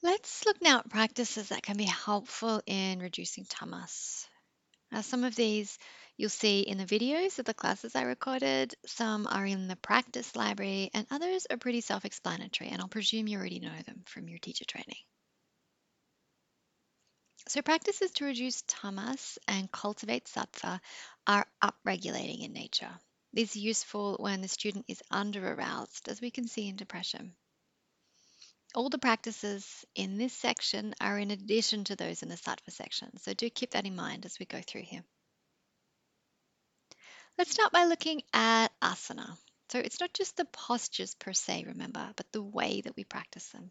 Let's look now at practices that can be helpful in reducing tamas. Now, some of these you'll see in the videos of the classes I recorded, some are in the practice library, and others are pretty self explanatory, and I'll presume you already know them from your teacher training. So, practices to reduce tamas and cultivate sattva are upregulating in nature. These are useful when the student is under aroused, as we can see in depression. All the practices in this section are in addition to those in the sattva section, so do keep that in mind as we go through here. Let's start by looking at asana. So it's not just the postures per se, remember, but the way that we practice them.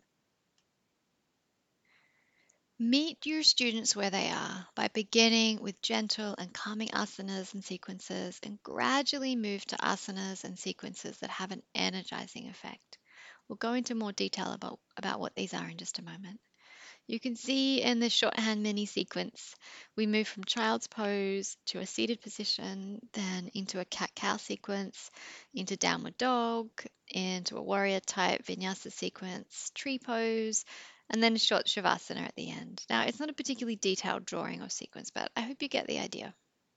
Meet your students where they are by beginning with gentle and calming asanas and sequences and gradually move to asanas and sequences that have an energizing effect. We'll go into more detail about what these are in just a moment. You can see in the shorthand mini sequence, we move from child's pose to a seated position, then into a cat-cow sequence, into downward dog, into a warrior type vinyasa sequence, tree pose, and then a short shavasana at the end. Now, it's not a particularly detailed drawing or sequence, but I hope you get the idea.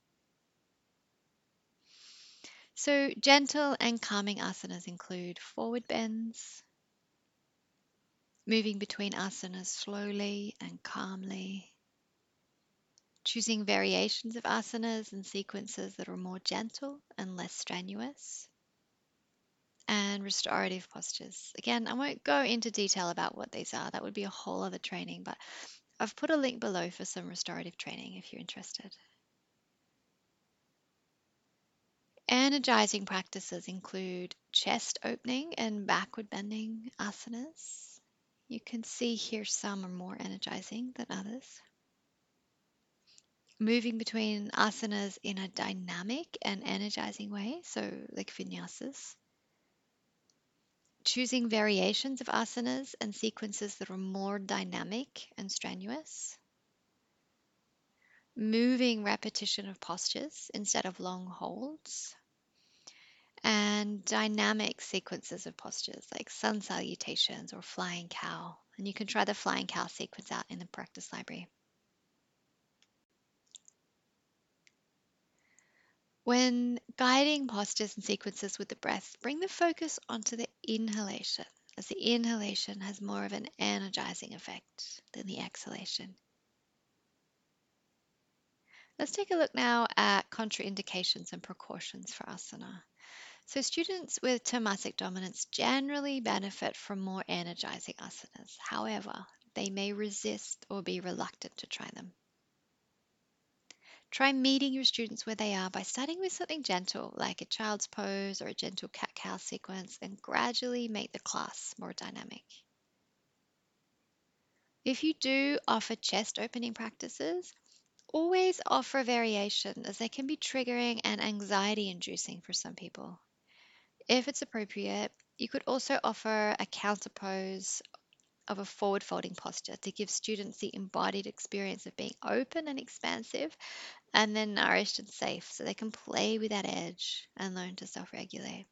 So, gentle and calming asanas include forward bends, moving between asanas slowly and calmly, choosing variations of asanas and sequences that are more gentle and less strenuous, and restorative postures. Again, I won't go into detail about what these are, that would be a whole other training, but I've put a link below for some restorative training if you're interested. Energizing practices include chest opening and backward bending asanas. You can see here some are more energizing than others. Moving between asanas in a dynamic and energizing way, so like vinyasas. Choosing variations of asanas and sequences that are more dynamic and strenuous. Moving repetition of postures instead of long holds. And dynamic sequences of postures like sun salutations or flying cow. And you can try the flying cow sequence out in the practice library. When guiding postures and sequences with the breath, bring the focus onto the inhalation, as the inhalation has more of an energizing effect than the exhalation. Let's take a look now at contraindications and precautions for asana. So, students with tamasic dominance generally benefit from more energizing asanas. However, they may resist or be reluctant to try them. Try meeting your students where they are by starting with something gentle, like a child's pose or a gentle cat-cow sequence, and gradually make the class more dynamic. If you do offer chest opening practices, always offer variation as they can be triggering and anxiety inducing for some people. If it's appropriate, you could also offer a counter pose of a forward folding posture to give students the embodied experience of being open and expansive and then nourished and safe so they can play with that edge and learn to self regulate.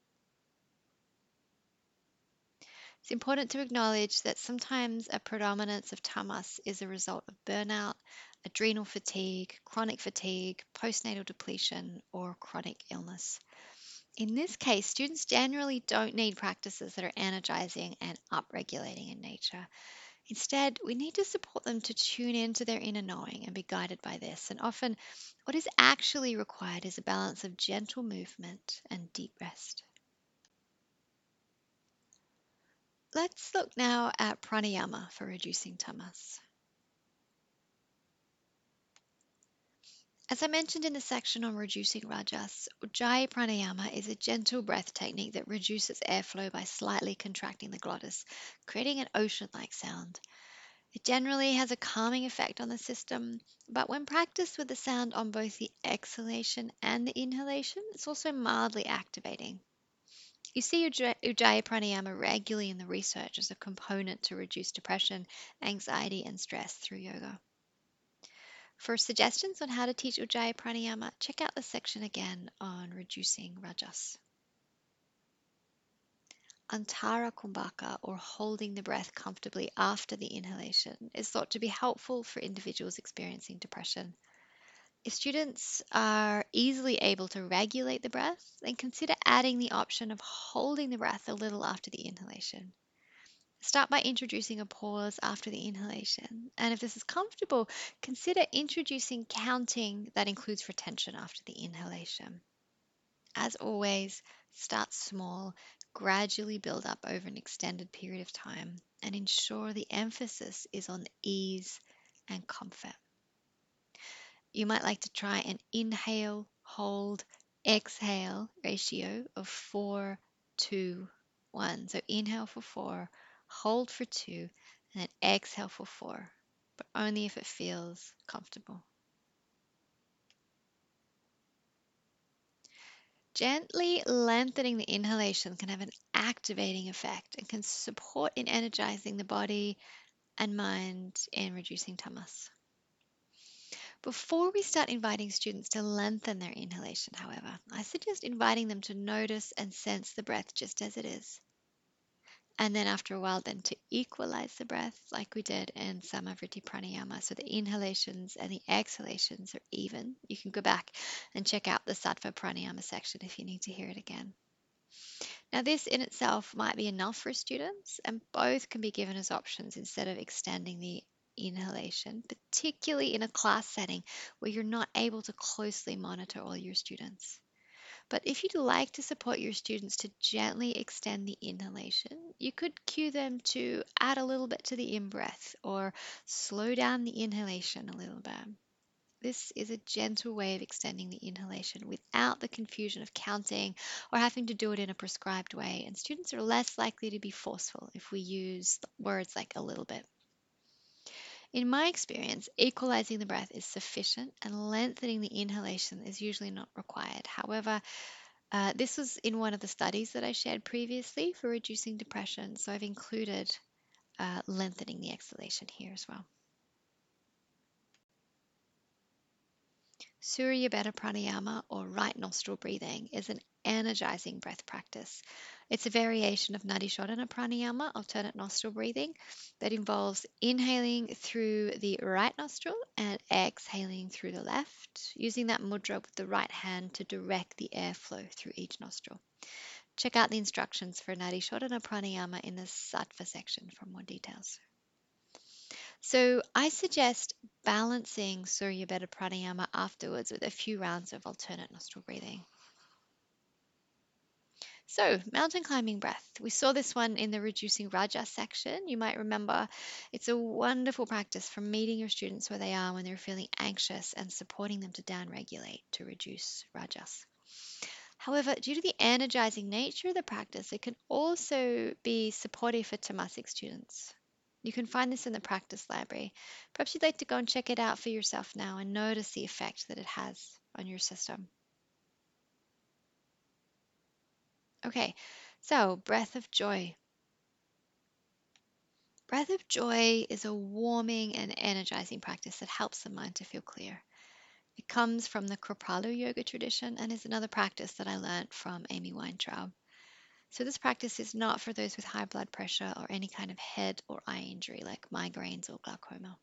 It's important to acknowledge that sometimes a predominance of tamas is a result of burnout, adrenal fatigue, postnatal depletion, or chronic illness. In this case, students generally don't need practices that are energizing and upregulating in nature. Instead, we need to support them to tune into their inner knowing and be guided by this. And often, what is actually required is a balance of gentle movement and deep rest. Let's look now at pranayama for reducing tamas. As I mentioned in the section on reducing rajas, Ujjayi pranayama is a gentle breath technique that reduces airflow by slightly contracting the glottis, creating an ocean-like sound. It generally has a calming effect on the system, but when practiced with the sound on both the exhalation and the inhalation, it's also mildly activating. You see Ujjayi pranayama regularly in the research as a component to reduce depression, anxiety, and stress through yoga. For suggestions on how to teach Ujjayi pranayama, check out the section again on reducing rajas. Antara Kumbhaka, or holding the breath comfortably after the inhalation, is thought to be helpful for individuals experiencing depression. If students are easily able to regulate the breath, then consider adding the option of holding the breath a little after the inhalation. Start by introducing a pause after the inhalation, and if this is comfortable, consider introducing counting that includes retention after the inhalation. As always, start small, gradually build up over an extended period of time, and ensure the emphasis is on ease and comfort. You might like to try an inhale, hold, exhale ratio of 4-2-1. So inhale for 4, hold for 2, and then exhale for 4, but only if it feels comfortable. Gently lengthening the inhalation can have an activating effect and can support in energizing the body and mind in reducing tamas. Before we start inviting students to lengthen their inhalation, however, I suggest inviting them to notice and sense the breath just as it is. And then after a while, then to equalize the breath like we did in Samavriti Pranayama. So the inhalations and the exhalations are even. You can go back and check out the Sattva Pranayama section if you need to hear it again. Now, this in itself might be enough for students, and both can be given as options instead of extending the inhalation, particularly in a class setting where you're not able to closely monitor all your students. But if you'd like to support your students to gently extend the inhalation, you could cue them to add a little bit to the in breath or slow down the inhalation a little bit. This is a gentle way of extending the inhalation without the confusion of counting or having to do it in a prescribed way. And students are less likely to be forceful if we use words like a little bit. In my experience, equalizing the breath is sufficient and lengthening the inhalation is usually not required. However, this was in one of the studies that I shared previously for reducing depression, so I've included lengthening the exhalation here as well. Surya Beta Pranayama, or right nostril breathing, is an energizing breath practice. It's a variation of Nadi Shodhana Pranayama, alternate nostril breathing, that involves inhaling through the right nostril and exhaling through the left, using that mudra with the right hand to direct the airflow through each nostril. Check out the instructions for Nadi Shodhana Pranayama in the Sattva section for more details. So I suggest balancing Surya Beta Pranayama afterwards with a few rounds of alternate nostril breathing. So, mountain climbing breath. We saw this one in the Reducing Rajas section. You might remember it's a wonderful practice for meeting your students where they are when they're feeling anxious and supporting them to downregulate to reduce Rajas. However, due to the energizing nature of the practice, it can also be supportive for tamasic students. You can find this in the practice library. Perhaps you'd like to go and check it out for yourself now and notice the effect that it has on your system. Okay, so breath of joy. Breath of joy is a warming and energizing practice that helps the mind to feel clear. It comes from the Kripalu yoga tradition and is another practice that I learned from Amy Weintraub. So this practice is not for those with high blood pressure or any kind of head or eye injury like migraines or glaucoma.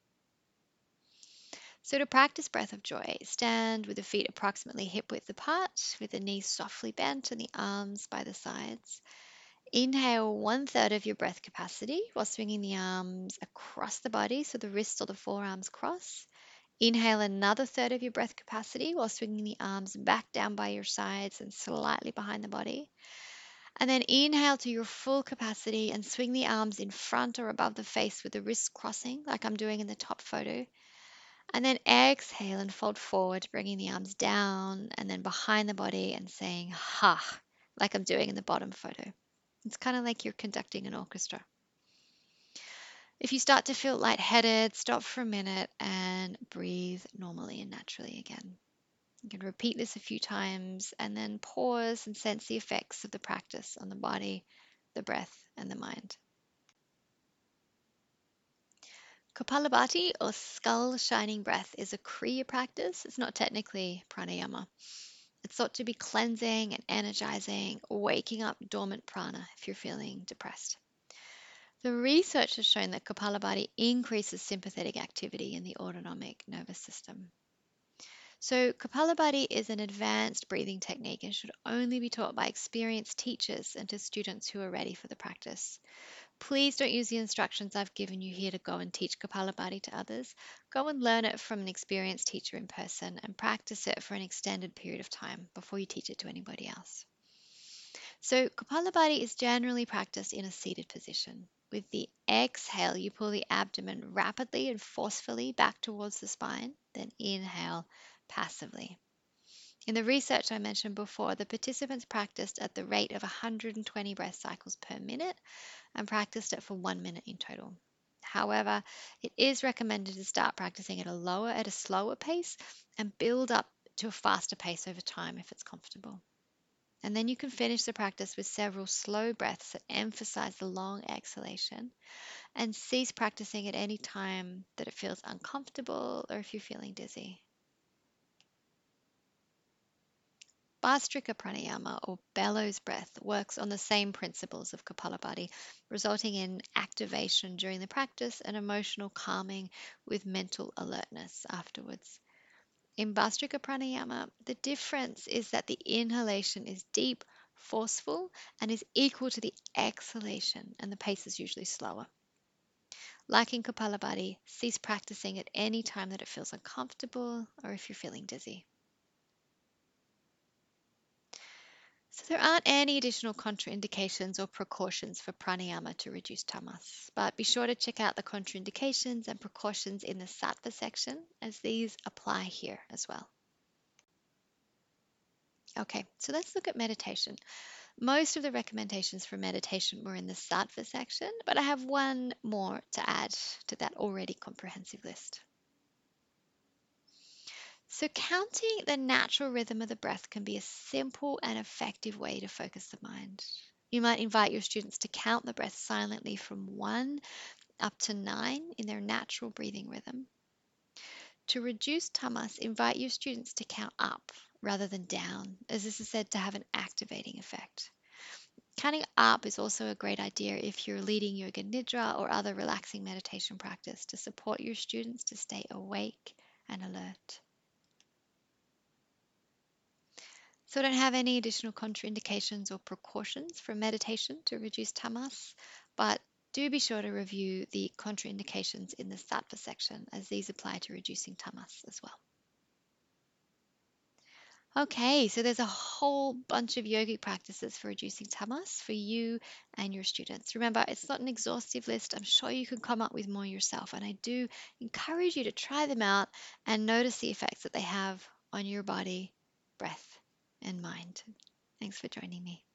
So to practice breath of joy, stand with the feet approximately hip width apart, with the knees softly bent and the arms by the sides. Inhale 1/3 of your breath capacity while swinging the arms across the body so the wrists or the forearms cross. Inhale another third of your breath capacity while swinging the arms back down by your sides and slightly behind the body. And then inhale to your full capacity and swing the arms in front or above the face with the wrists crossing, like I'm doing in the top photo. And then exhale and fold forward, bringing the arms down and then behind the body and saying ha, like I'm doing in the bottom photo. It's kind of like you're conducting an orchestra. If you start to feel lightheaded, stop for a minute and breathe normally and naturally again. You can repeat this a few times and then pause and sense the effects of the practice on the body, the breath, and the mind. Kapalabhati, or skull shining breath, is a Kriya practice. It's not technically pranayama. It's thought to be cleansing and energizing, waking up dormant prana if you're feeling depressed. The research has shown that Kapalabhati increases sympathetic activity in the autonomic nervous system. So, Kapalabhati is an advanced breathing technique and should only be taught by experienced teachers and to students who are ready for the practice. Please don't use the instructions I've given you here to go and teach Kapalabhati to others. Go and learn it from an experienced teacher in person and practice it for an extended period of time before you teach it to anybody else. So, Kapalabhati is generally practiced in a seated position. With the exhale, you pull the abdomen rapidly and forcefully back towards the spine, then inhale passively. In the research I mentioned before, the participants practiced at the rate of 120 breath cycles per minute and practiced it for 1 minute in total. However, it is recommended to start practicing at a slower pace and build up to a faster pace over time if it's comfortable. And then you can finish the practice with several slow breaths that emphasize the long exhalation and cease practicing at any time that it feels uncomfortable or if you're feeling dizzy. Bhastrika pranayama or bellows breath works on the same principles of Kapalabhati, resulting in activation during the practice and emotional calming with mental alertness afterwards. In Bhastrika pranayama, the difference is that the inhalation is deep, forceful, and is equal to the exhalation, and the pace is usually slower. Like in Kapalabhati, cease practicing at any time that it feels uncomfortable or if you're feeling dizzy. So there aren't any additional contraindications or precautions for pranayama to reduce tamas, but be sure to check out the contraindications and precautions in the sattva section as these apply here as well. Okay, so let's look at meditation. Most of the recommendations for meditation were in the sattva section, but I have one more to add to that already comprehensive list. So, counting the natural rhythm of the breath can be a simple and effective way to focus the mind. You might invite your students to count the breath silently from 1 up to 9 in their natural breathing rhythm. To reduce tamas, invite your students to count up rather than down, as this is said to have an activating effect. Counting up is also a great idea if you're leading yoga nidra or other relaxing meditation practice to support your students to stay awake and alert. So I don't have any additional contraindications or precautions for meditation to reduce tamas, but do be sure to review the contraindications in the sattva section as these apply to reducing tamas as well. Okay, so there's a whole bunch of yogic practices for reducing tamas for you and your students. Remember, it's not an exhaustive list. I'm sure you can come up with more yourself, and I do encourage you to try them out and notice the effects that they have on your body, breath, and mind. Thanks for joining me.